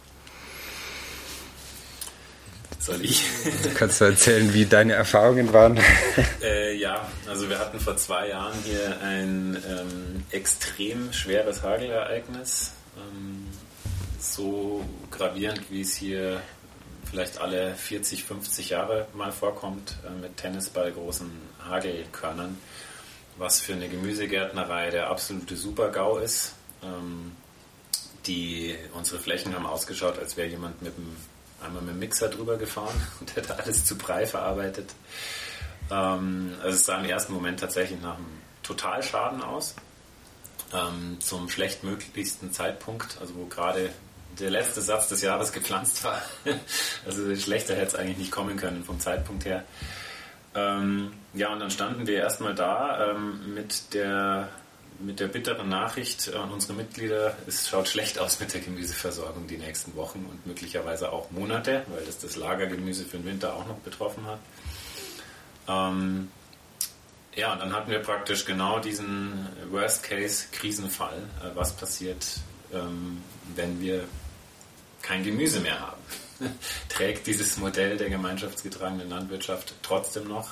Soll ich? Kannst du erzählen, wie deine Erfahrungen waren? Ja, also wir hatten vor 2 Jahren hier ein extrem schweres Hagelereignis. So gravierend, wie es hier vielleicht alle 40, 50 Jahre mal vorkommt, mit tennisballgroßen Hagelkörnern, was für eine Gemüsegärtnerei der absolute Super-GAU ist. Unsere Flächen haben ausgeschaut, als wäre jemand einmal mit dem Mixer drüber gefahren und hätte alles zu Brei verarbeitet. Also es sah im ersten Moment tatsächlich nach einem Totalschaden aus, zum schlechtmöglichsten Zeitpunkt, also wo gerade der letzte Satz des Jahres gepflanzt war. Also schlechter hätte es eigentlich nicht kommen können vom Zeitpunkt her. Und dann standen wir erstmal da mit der bitteren Nachricht an unsere Mitglieder, es schaut schlecht aus mit der Gemüseversorgung die nächsten Wochen und möglicherweise auch Monate, weil das Lagergemüse für den Winter auch noch betroffen hat. Und dann hatten wir praktisch genau diesen Worst-Case-Krisenfall. Was passiert, wenn wir kein Gemüse mehr haben? Trägt dieses Modell der gemeinschaftsgetragenen Landwirtschaft trotzdem noch?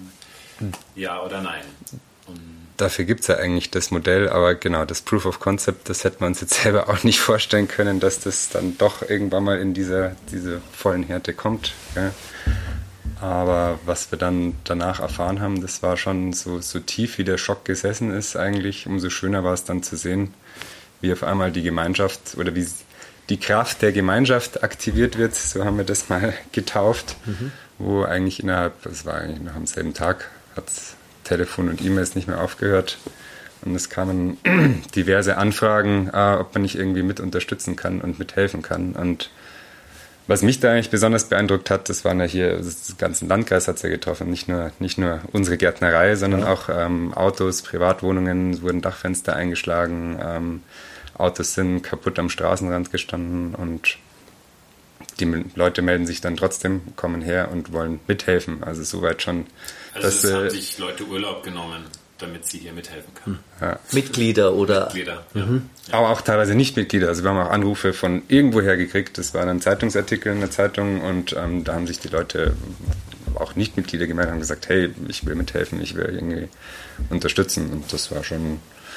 Ja oder nein? Dafür gibt es ja eigentlich das Modell, aber genau, das Proof of Concept, das hätten wir uns jetzt selber auch nicht vorstellen können, dass das dann doch irgendwann mal in diese vollen Härte kommt. Gell? Aber was wir dann danach erfahren haben, das war schon so tief, wie der Schock gesessen ist eigentlich. Umso schöner war es dann zu sehen, wie auf einmal die Gemeinschaft oder wie die Kraft der Gemeinschaft aktiviert wird, so haben wir das mal getauft, wo eigentlich das war eigentlich noch am selben Tag, hat Telefon und E-Mails nicht mehr aufgehört und es kamen diverse Anfragen, ob man nicht irgendwie mit unterstützen kann und mithelfen kann. Und was mich da eigentlich besonders beeindruckt hat, das waren ja hier, das ganzen Landkreis hat es ja getroffen, nicht nur unsere Gärtnerei, sondern auch Autos, Privatwohnungen, es wurden Dachfenster eingeschlagen, Autos sind kaputt am Straßenrand gestanden und die Leute melden sich dann trotzdem, kommen her und wollen mithelfen. Also soweit schon. Also es haben sich Leute Urlaub genommen, damit sie hier mithelfen können. Ja. Mitglieder oder? Mitglieder, ja. Aber auch teilweise nicht Mitglieder. Also wir haben auch Anrufe von irgendwoher gekriegt. Das war ein Zeitungsartikel in der Zeitung und da haben sich die Leute, auch Nicht-Mitglieder gemeldet, haben gesagt, hey, ich will mithelfen, ich will irgendwie unterstützen. Und das war schon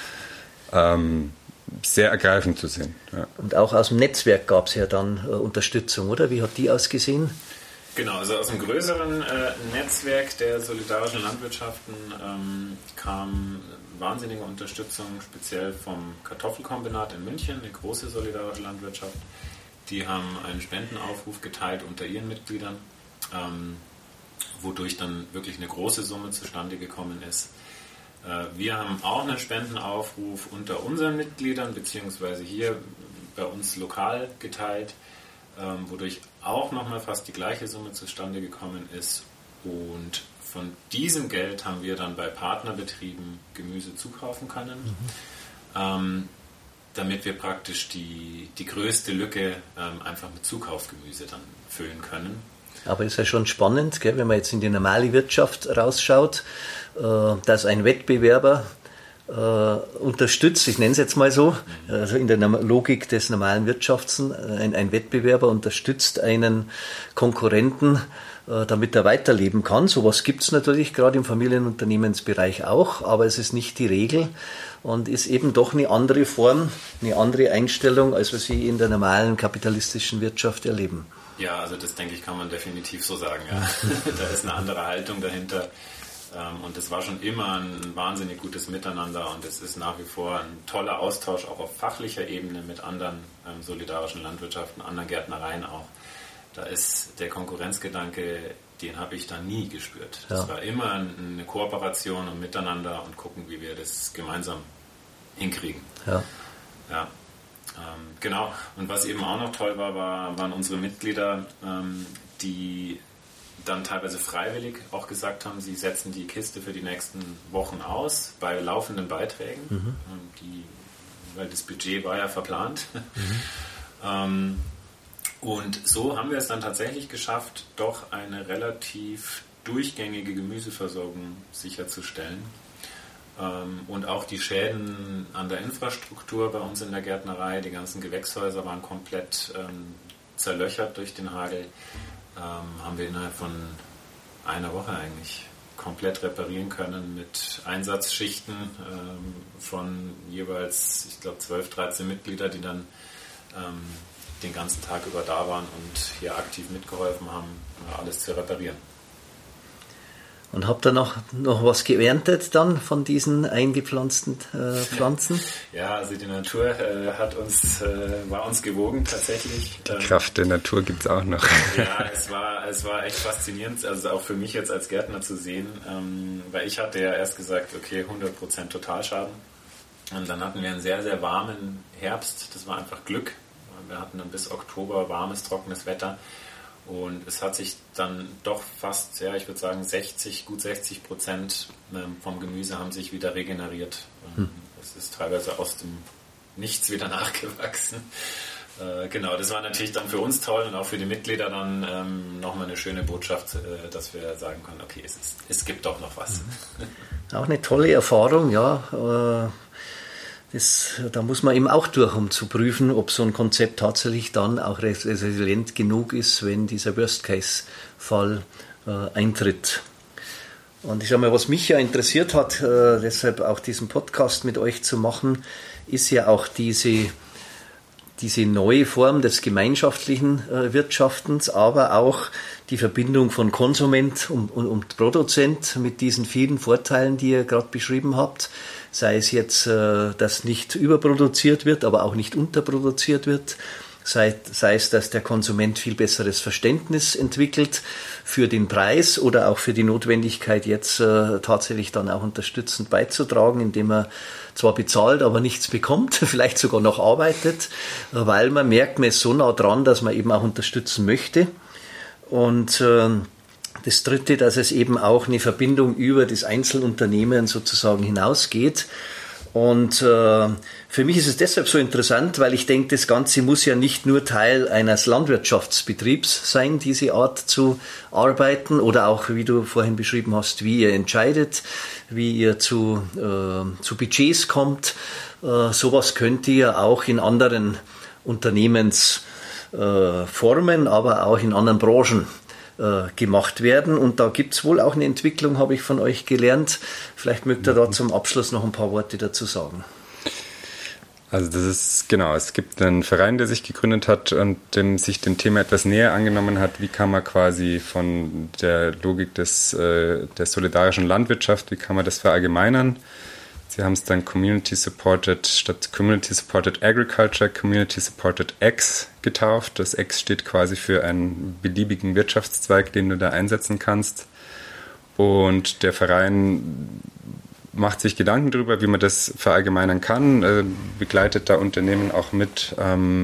sehr ergreifend zu sehen. Ja. Und auch aus dem Netzwerk gab es ja dann Unterstützung, oder? Wie hat die ausgesehen? Genau, also aus dem größeren Netzwerk der solidarischen Landwirtschaften kam wahnsinnige Unterstützung, speziell vom Kartoffelkombinat in München, eine große solidarische Landwirtschaft. Die haben einen Spendenaufruf geteilt unter ihren Mitgliedern, wodurch dann wirklich eine große Summe zustande gekommen ist. Wir haben auch einen Spendenaufruf unter unseren Mitgliedern, beziehungsweise hier bei uns lokal geteilt, wodurch auch nochmal fast die gleiche Summe zustande gekommen ist. Und von diesem Geld haben wir dann bei Partnerbetrieben Gemüse zukaufen können, damit wir praktisch die größte Lücke einfach mit Zukaufgemüse dann füllen können. Aber ist ja schon spannend, gell, wenn man jetzt in die normale Wirtschaft rausschaut, dass ein Wettbewerber unterstützt, ich nenne es jetzt mal so, also in der Logik des normalen Wirtschafts, ein Wettbewerber unterstützt einen Konkurrenten, damit er weiterleben kann. Sowas gibt es natürlich gerade im Familienunternehmensbereich auch, aber es ist nicht die Regel und ist eben doch eine andere Form, eine andere Einstellung, als wir sie in der normalen kapitalistischen Wirtschaft erleben. Ja, also das denke ich, kann man definitiv so sagen. Ja. Da ist eine andere Haltung dahinter. Und es war schon immer ein wahnsinnig gutes Miteinander und es ist nach wie vor ein toller Austausch auch auf fachlicher Ebene mit anderen solidarischen Landwirtschaften, anderen Gärtnereien auch. Da ist der Konkurrenzgedanke, den habe ich da nie gespürt. Das war immer eine Kooperation und Miteinander und gucken, wie wir das gemeinsam hinkriegen. Ja. Genau. Und was eben auch noch toll war, waren unsere Mitglieder, die dann teilweise freiwillig auch gesagt haben, sie setzen die Kiste für die nächsten Wochen aus bei laufenden Beiträgen, weil das Budget war ja verplant. Und so haben wir es dann tatsächlich geschafft, doch eine relativ durchgängige Gemüseversorgung sicherzustellen. Und auch die Schäden an der Infrastruktur bei uns in der Gärtnerei, die ganzen Gewächshäuser waren komplett zerlöchert durch den Hagel, haben wir innerhalb von einer Woche eigentlich komplett reparieren können mit Einsatzschichten von jeweils, ich glaube, 12, 13 Mitglieder, die dann den ganzen Tag über da waren und hier aktiv mitgeholfen haben, alles zu reparieren. Und habt ihr noch was geerntet dann von diesen eingepflanzten Pflanzen? Ja, also die Natur war uns gewogen tatsächlich. Die Kraft der Natur gibt es auch noch. Ja, es war echt faszinierend, also auch für mich jetzt als Gärtner zu sehen, weil ich hatte ja erst gesagt, okay, 100% Totalschaden. Und dann hatten wir einen sehr, sehr warmen Herbst, das war einfach Glück. Wir hatten dann bis Oktober warmes, trockenes Wetter. Und es hat sich dann doch fast, ja, ich würde sagen 60% vom Gemüse haben sich wieder regeneriert. Es ist teilweise aus dem Nichts wieder nachgewachsen. Genau, das war natürlich dann für uns toll und auch für die Mitglieder dann nochmal eine schöne Botschaft, dass wir sagen können, okay, es gibt doch noch was. Auch eine tolle Erfahrung, ja. Da muss man eben auch durch, um zu prüfen, ob so ein Konzept tatsächlich dann auch resilient genug ist, wenn dieser Worst-Case-Fall eintritt. Und ich sage mal, was mich ja interessiert hat, deshalb auch diesen Podcast mit euch zu machen, ist ja auch diese neue Form des gemeinschaftlichen Wirtschaftens, aber auch die Verbindung von Konsument und Produzent mit diesen vielen Vorteilen, die ihr gerade beschrieben habt. Sei es jetzt, dass nicht überproduziert wird, aber auch nicht unterproduziert wird. Sei es, dass der Konsument viel besseres Verständnis entwickelt für den Preis oder auch für die Notwendigkeit, jetzt tatsächlich dann auch unterstützend beizutragen, indem er zwar bezahlt, aber nichts bekommt, vielleicht sogar noch arbeitet, weil man merkt, man ist so nah dran, dass man eben auch unterstützen möchte. Und das Dritte, dass es eben auch eine Verbindung über das Einzelunternehmen sozusagen hinausgeht. Und für mich ist es deshalb so interessant, weil ich denke, das Ganze muss ja nicht nur Teil eines Landwirtschaftsbetriebs sein, diese Art zu arbeiten oder auch, wie du vorhin beschrieben hast, wie ihr entscheidet, wie ihr zu Budgets kommt. Sowas könnt ihr auch in anderen Unternehmensformen, aber auch in anderen Branchen gemacht werden. Und da gibt es wohl auch eine Entwicklung, habe ich von euch gelernt. Vielleicht mögt ihr da zum Abschluss noch ein paar Worte dazu sagen. Also das ist, genau, es gibt einen Verein, der sich gegründet hat und sich dem Thema etwas näher angenommen hat. Wie kann man quasi von der Logik der solidarischen Landwirtschaft, wie kann man das verallgemeinern? Sie haben es dann Community-Supported statt Community-Supported Agriculture, Community-Supported X getauft. Das X steht quasi für einen beliebigen Wirtschaftszweig, den du da einsetzen kannst. Und der Verein macht sich Gedanken darüber, wie man das verallgemeinern kann, begleitet da Unternehmen auch mit,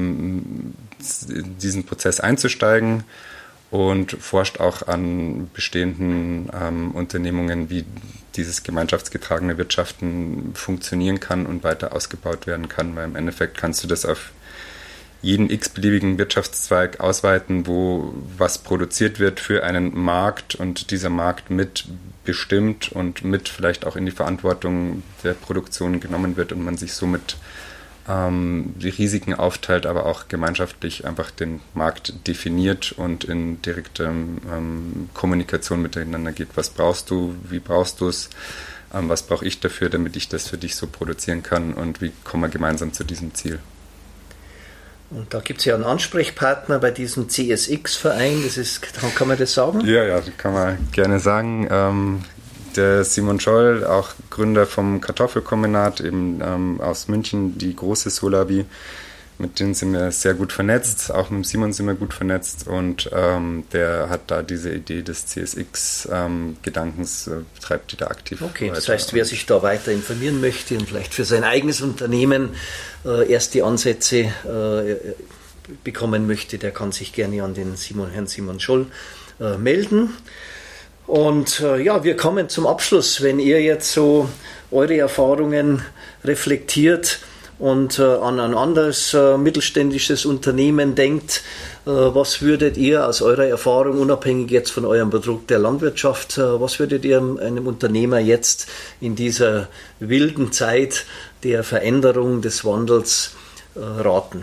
diesen Prozess einzusteigen und forscht auch an bestehenden Unternehmungen, wie dieses gemeinschaftsgetragene Wirtschaften funktionieren kann und weiter ausgebaut werden kann, weil im Endeffekt kannst du das auf jeden x-beliebigen Wirtschaftszweig ausweiten, wo was produziert wird für einen Markt und dieser Markt mitbestimmt und mit vielleicht auch in die Verantwortung der Produktion genommen wird und man sich somit die Risiken aufteilt, aber auch gemeinschaftlich einfach den Markt definiert und in direkter Kommunikation miteinander geht. Was brauchst du? Wie brauchst du es? Was brauche ich dafür, damit ich das für dich so produzieren kann? Und wie kommen wir gemeinsam zu diesem Ziel? Und da gibt es ja einen Ansprechpartner bei diesem CSX-Verein. Kann man das sagen? Ja, kann man gerne sagen. Der Simon Scholl, auch Gründer vom Kartoffelkombinat, eben aus München, die große Solavi, mit denen sind wir sehr gut vernetzt, auch mit dem Simon sind wir gut vernetzt und der hat da diese Idee des CSX-Gedankens, treibt die da aktiv Okay, weiter. Das heißt, wer sich da weiter informieren möchte und vielleicht für sein eigenes Unternehmen erste Ansätze bekommen möchte, der kann sich gerne an den Herrn Simon Scholl melden. Und wir kommen zum Abschluss. Wenn ihr jetzt so eure Erfahrungen reflektiert und an ein anderes mittelständisches Unternehmen denkt, was würdet ihr aus eurer Erfahrung, unabhängig jetzt von eurem Produkt der Landwirtschaft, was würdet ihr einem Unternehmer jetzt in dieser wilden Zeit der Veränderung, des Wandels raten?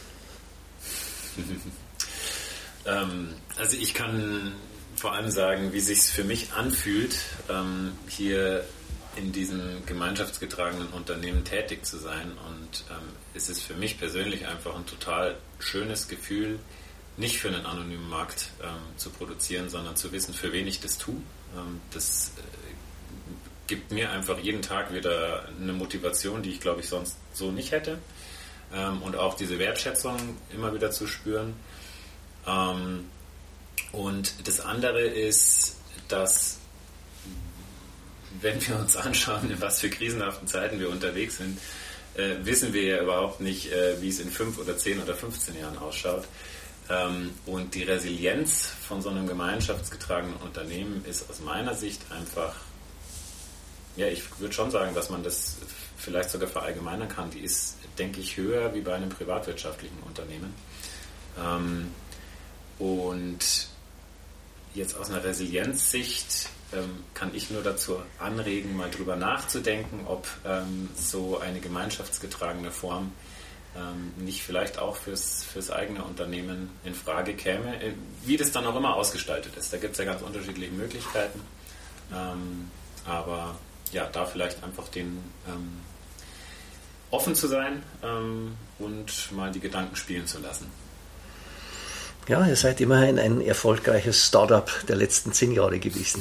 Also ich kann vor allem sagen, wie es sich für mich anfühlt, hier in diesem gemeinschaftsgetragenen Unternehmen tätig zu sein. Und es ist für mich persönlich einfach ein total schönes Gefühl, nicht für einen anonymen Markt zu produzieren, sondern zu wissen, für wen ich das tue. Das gibt mir einfach jeden Tag wieder eine Motivation, die ich, glaube ich, sonst so nicht hätte. Und auch diese Wertschätzung immer wieder zu spüren. Und das andere ist, dass, wenn wir uns anschauen, in was für krisenhaften Zeiten wir unterwegs sind, wissen wir ja überhaupt nicht, wie es in 5 oder 10 oder 15 Jahren ausschaut. Und die Resilienz von so einem gemeinschaftsgetragenen Unternehmen ist aus meiner Sicht einfach, ja, ich würde schon sagen, dass man das vielleicht sogar verallgemeinern kann. Die ist, denke ich, höher wie bei einem privatwirtschaftlichen Unternehmen. Und jetzt aus einer Resilienzsicht kann ich nur dazu anregen, mal drüber nachzudenken, ob so eine gemeinschaftsgetragene Form nicht vielleicht auch fürs eigene Unternehmen in Frage käme, wie das dann auch immer ausgestaltet ist. Da gibt es ja ganz unterschiedliche Möglichkeiten, aber ja, da vielleicht einfach offen zu sein und mal die Gedanken spielen zu lassen. Ja, ihr seid immerhin ein erfolgreiches Startup der letzten 10 Jahre gewesen.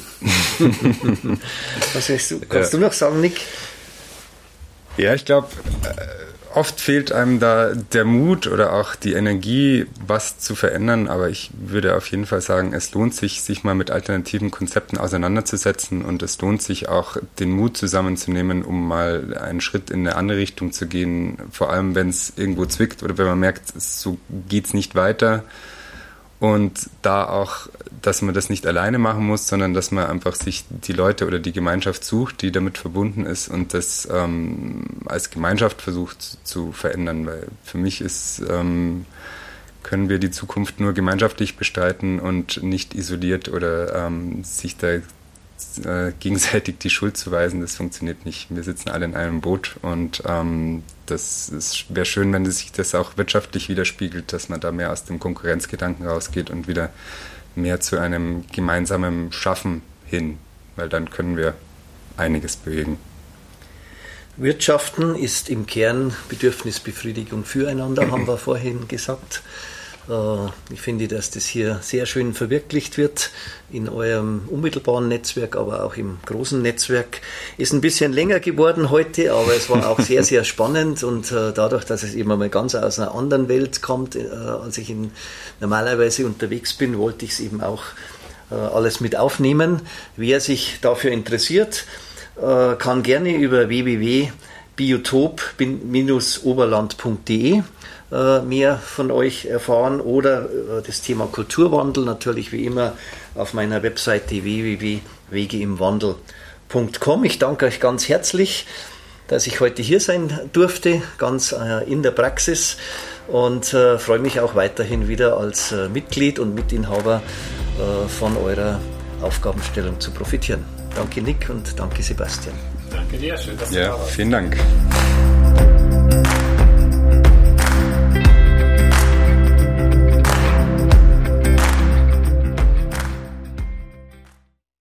Was heißt du? Kannst du noch sagen, Nick? Ja, ich glaube, oft fehlt einem da der Mut oder auch die Energie, was zu verändern, aber ich würde auf jeden Fall sagen, es lohnt sich, sich mal mit alternativen Konzepten auseinanderzusetzen und es lohnt sich auch, den Mut zusammenzunehmen, um mal einen Schritt in eine andere Richtung zu gehen, vor allem wenn es irgendwo zwickt oder wenn man merkt, so geht's nicht weiter. Und da auch, dass man das nicht alleine machen muss, sondern dass man einfach sich die Leute oder die Gemeinschaft sucht, die damit verbunden ist und das als Gemeinschaft versucht zu verändern. Weil für mich können wir die Zukunft nur gemeinschaftlich bestreiten und nicht isoliert oder sich da gegenseitig die Schuld zu weisen. Das funktioniert nicht. Wir sitzen alle in einem Boot und wäre schön, wenn sich das auch wirtschaftlich widerspiegelt, dass man da mehr aus dem Konkurrenzgedanken rausgeht und wieder mehr zu einem gemeinsamen Schaffen hin, weil dann können wir einiges bewegen. Wirtschaften ist im Kern Bedürfnisbefriedigung füreinander, haben wir vorhin gesagt. Ich finde, dass das hier sehr schön verwirklicht wird in eurem unmittelbaren Netzwerk, aber auch im großen Netzwerk. Ist ein bisschen länger geworden heute, aber es war auch sehr, sehr spannend und dadurch, dass es eben mal ganz aus einer anderen Welt kommt, als ich normalerweise unterwegs bin, wollte ich es eben auch alles mit aufnehmen. Wer sich dafür interessiert, kann gerne über www.biotop-oberland.de mehr von euch erfahren oder das Thema Kulturwandel natürlich wie immer auf meiner Webseite www.wegeimwandel.com. Ich danke euch ganz herzlich, dass ich heute hier sein durfte, ganz in der Praxis und freue mich auch weiterhin wieder als Mitglied und Mitinhaber von eurer Aufgabenstellung zu profitieren. Danke Nick und danke Sebastian. Danke dir, schön, dass du da warst. Vielen Dank.